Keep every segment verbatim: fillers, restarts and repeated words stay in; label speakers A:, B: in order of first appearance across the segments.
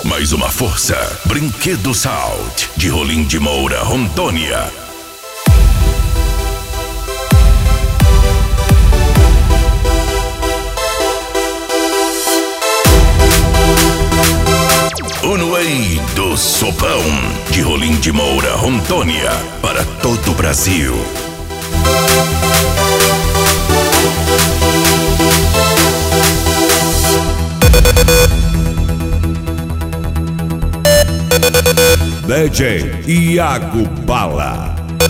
A: mais uma força. Brinquedo Salt, de Rolim de Moura, Rondônia. Unuei do Sopão, de Rolim de Moura, Rondônia, para todo o Brasil.
B: D J Iago Bala.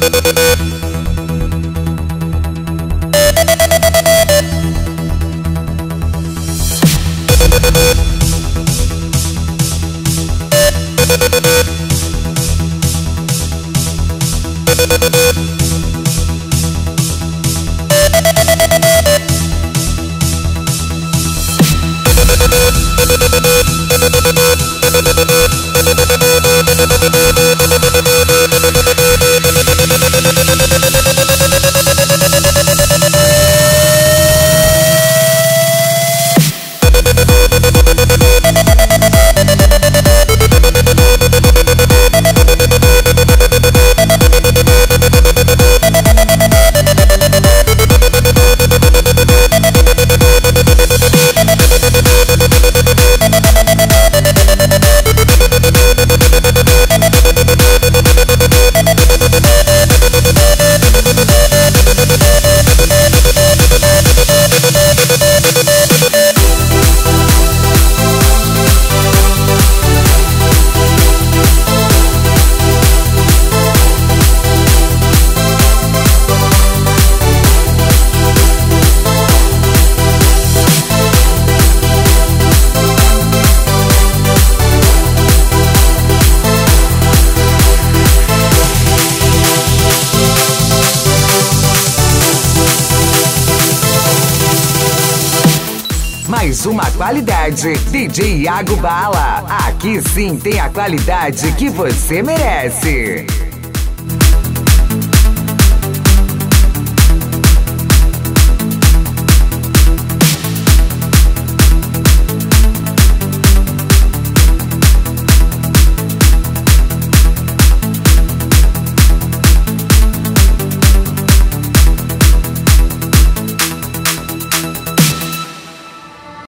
C: Mais uma qualidade, D J Iago Bala. Aqui sim tem a qualidade que você merece.